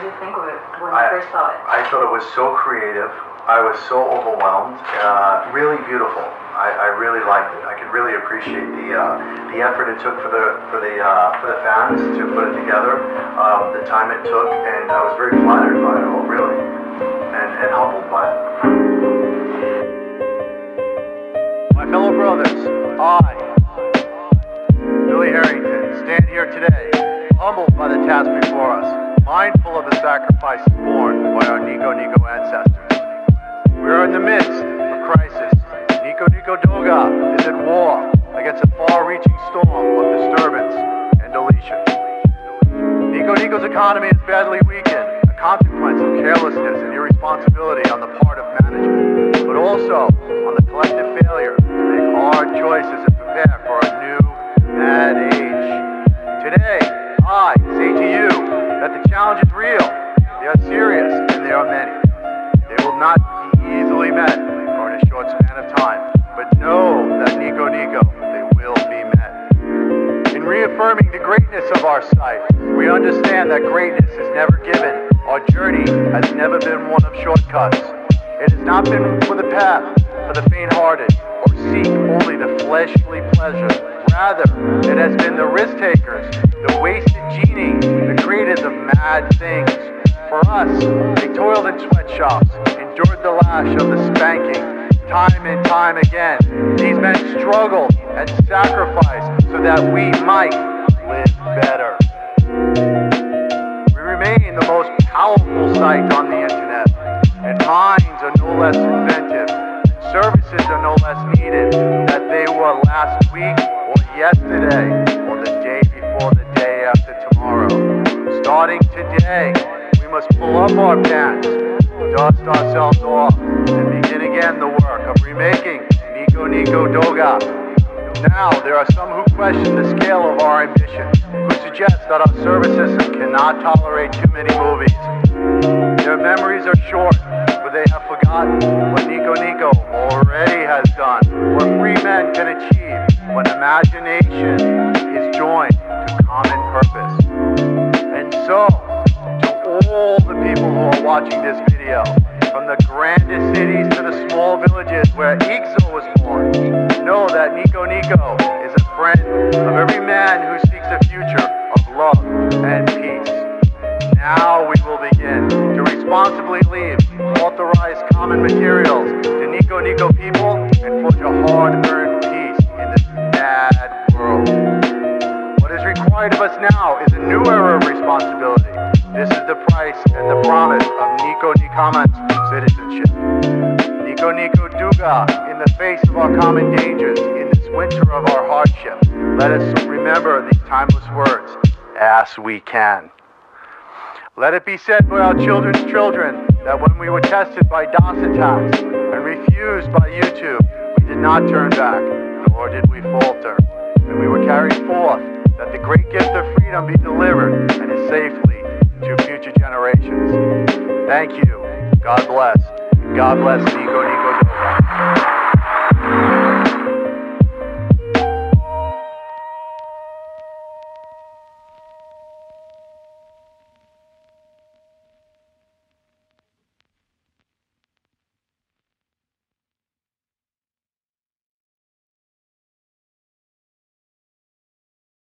did you think of it when you first saw it? I thought it was so creative. I was so overwhelmed. Really beautiful. I really liked it. I could really appreciate the effort it took for the fans to put it together, the time it took, and I was very flattered by it all, really, and humbled by it. My fellow brothers, I, Billy Harrington, stand here today, humbled by the task before us, mindful of the sacrifices borne by our Nico Nico ancestors. We are in the midst of crisis. Nico Nico Doga is at war against a far-reaching storm of disturbance and deletion. Nico Nico's economy is badly weakened, a consequence of carelessness and irresponsibility on the part of management, but also on the collective failure to make hard choices and prepare for a new, mad age. Today, I say to you that the challenge is real, they are serious, and they are many. They will not be easily met or in a short span of time, but know that Nico Nico, they will be met. In reaffirming the greatness of our site, we understand that greatness is never given. Our journey has never been one of shortcuts. It has not been for the path for the faint-hearted or seek only the fleshly pleasures. Rather, it has been the risk-takers, the wasted genie, the creators of mad things. For us, they toiled in sweatshops, endured the lash of the spanking, time and time again. These men struggled and sacrificed so that we might live better. We remain the most powerful site on the internet, and minds are no less inventive, services are no less needed than they were last week or yesterday or the day before the day after tomorrow. Starting today, we must pull up our pants, dust ourselves off, and begin again the work of remaking Nico Nico Doga. Now, there are some who question the scale of our ambition, who suggest that our service system cannot tolerate too many movies. Their memories are short, but they have forgotten what Nico Nico already has done, what free men can achieve when imagination is joined to common purpose. And so, all the people who are watching this video, from the grandest cities to the small villages where Ixo was born, know that Nico Nico is a friend of every man who seeks a future of love and peace. Now we will begin to responsibly leave authorized common materials to Nico Nico people and forge a hard-earned peace in this mad world. What is required of us now is a new era of responsibility. This is the price and the promise of Nico Nikaman's citizenship. Nico Nico Duga, in the face of our common dangers, in this winter of our hardship, let us remember these timeless words, as we can. Let it be said by our children's children that when we were tested by DOS attacks and refused by YouTube, we did not turn back, nor did we falter. And we were carried forth that the great gift of freedom be delivered and is safely to future generations. Thank you. God bless. God bless Nico Nico